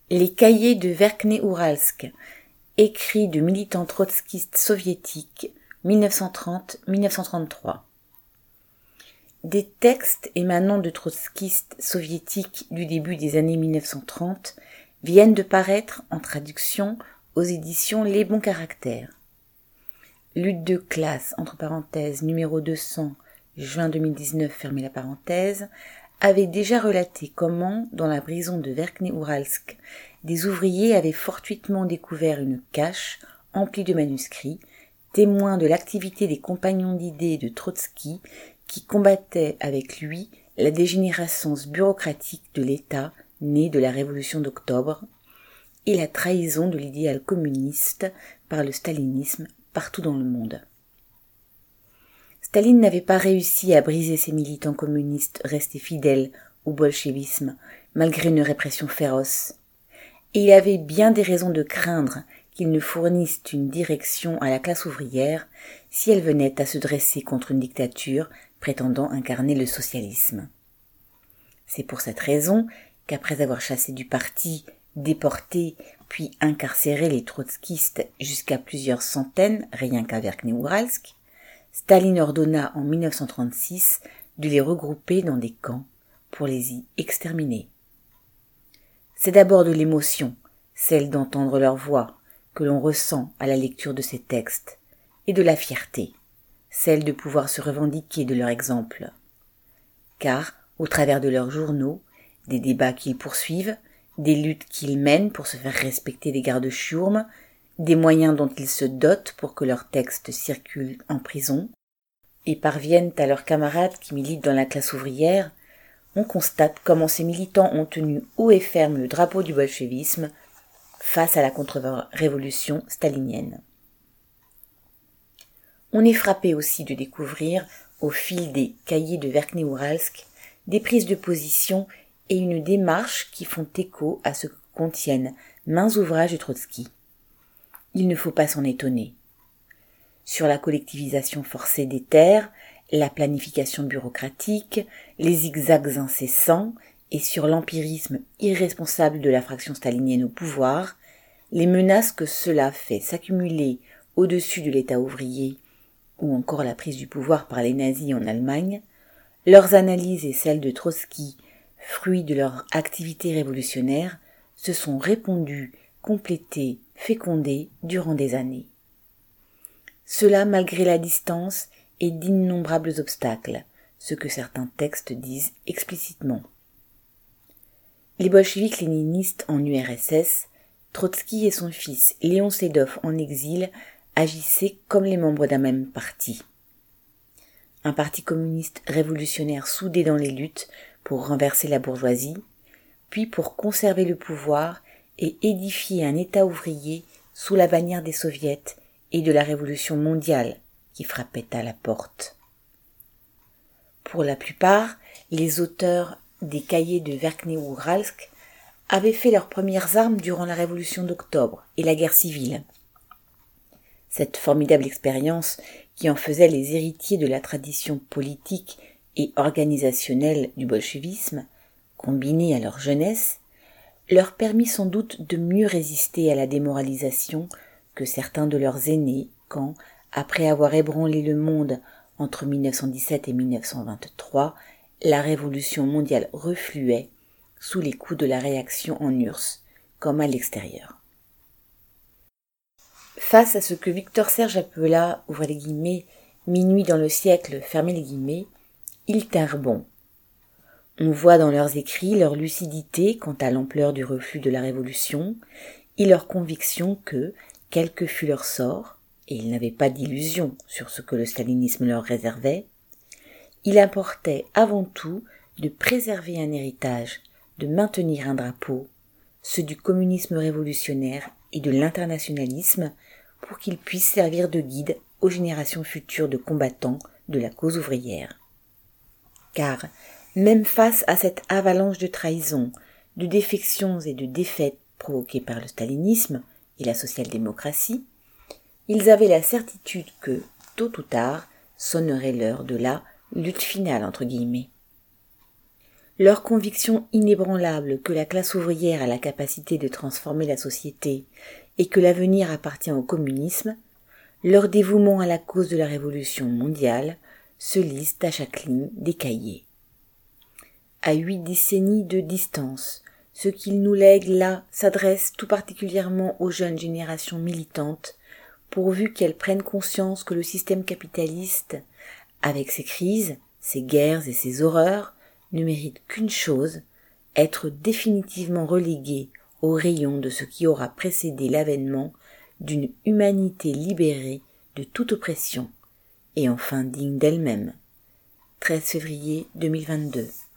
Les cahiers de Verkhneyouralsk, écrits de militants trotskistes soviétiques, 1930-1933. Des textes émanant de trotskistes soviétiques du début des années 1930 viennent de paraître en traduction aux éditions Les Bons Caractères. Lutte de classe, entre parenthèses, numéro 200, juin 2019, fermez la parenthèse, avait déjà relaté comment, dans la prison de Verkhneyouralsk, des ouvriers avaient fortuitement découvert une cache emplie de manuscrits, témoins de l'activité des compagnons d'idées de Trotsky qui combattaient avec lui la dégénérescence bureaucratique de l'État né de la Révolution d'Octobre et la trahison de l'idéal communiste par le stalinisme partout dans le monde. Staline n'avait pas réussi à briser ces militants communistes restés fidèles au bolchevisme malgré une répression féroce, et il avait bien des raisons de craindre qu'ils ne fournissent une direction à la classe ouvrière si elle venait à se dresser contre une dictature prétendant incarner le socialisme. C'est pour cette raison qu'après avoir chassé du parti, déporté, puis incarcéré les trotskistes jusqu'à plusieurs centaines, rien qu'à Verkhneyouralsk, Staline ordonna en 1936 de les regrouper dans des camps pour les y exterminer. C'est d'abord de l'émotion, celle d'entendre leur voix, que l'on ressent à la lecture de ces textes, et de la fierté, celle de pouvoir se revendiquer de leur exemple. Car, au travers de leurs journaux, des débats qu'ils poursuivent, des luttes qu'ils mènent pour se faire respecter des gardes-chiourmes, des moyens dont ils se dotent pour que leurs textes circulent en prison et parviennent à leurs camarades qui militent dans la classe ouvrière, on constate comment ces militants ont tenu haut et ferme le drapeau du bolchevisme face à la contre-révolution stalinienne. On est frappé aussi de découvrir, au fil des cahiers de Verkhneyouralsk, des prises de position et une démarche qui font écho à ce que contiennent maints ouvrages de Trotsky. Il ne faut pas s'en étonner. Sur la collectivisation forcée des terres, la planification bureaucratique, les zigzags incessants et sur l'empirisme irresponsable de la fraction stalinienne au pouvoir, les menaces que cela fait s'accumuler au-dessus de l'État ouvrier ou encore la prise du pouvoir par les nazis en Allemagne, leurs analyses et celles de Trotsky, fruits de leur activité révolutionnaire, se sont répandues, complétées, fécondées durant des années. Cela malgré la distance et d'innombrables obstacles, ce que certains textes disent explicitement. Les bolcheviks léninistes en URSS, Trotsky et son fils Léon Sedov en exil agissaient comme les membres d'un même parti. Un parti communiste révolutionnaire soudé dans les luttes pour renverser la bourgeoisie, puis pour conserver le pouvoir et édifier un État ouvrier sous la bannière des soviets et de la révolution mondiale qui frappait à la porte. Pour la plupart, les auteurs des cahiers de Verkhneyouralsk avaient fait leurs premières armes durant la révolution d'octobre et la guerre civile. Cette formidable expérience qui en faisait les héritiers de la tradition politique et organisationnelle du bolchevisme, combinée à leur jeunesse, leur permit sans doute de mieux résister à la démoralisation que certains de leurs aînés quand, après avoir ébranlé le monde entre 1917 et 1923, la révolution mondiale refluait sous les coups de la réaction en URSS, comme à l'extérieur. Face à ce que Victor Serge appela, ouvrez les guillemets, minuit dans le siècle, fermez les guillemets, ils tinrent bon. On voit dans leurs écrits leur lucidité quant à l'ampleur du reflux de la Révolution et leur conviction que, quel que fût leur sort, et ils n'avaient pas d'illusion sur ce que le stalinisme leur réservait, il importait avant tout de préserver un héritage, de maintenir un drapeau, ceux du communisme révolutionnaire et de l'internationalisme, pour qu'ils puissent servir de guide aux générations futures de combattants de la cause ouvrière. Car, même face à cette avalanche de trahisons, de défections et de défaites provoquées par le stalinisme et la social-démocratie, ils avaient la certitude que, tôt ou tard, sonnerait l'heure de la « lutte finale » entre guillemets. Leur conviction inébranlable que la classe ouvrière a la capacité de transformer la société et que l'avenir appartient au communisme, leur dévouement à la cause de la révolution mondiale se lisent à chaque ligne des cahiers. À 8 décennies de distance, ce qu'ils nous lèguent là s'adresse tout particulièrement aux jeunes générations militantes, pourvu qu'elles prennent conscience que le système capitaliste, avec ses crises, ses guerres et ses horreurs, ne mérite qu'une chose, être définitivement relégué au rayon de ce qui aura précédé l'avènement d'une humanité libérée de toute oppression, et enfin digne d'elle-même. 13 février 2022.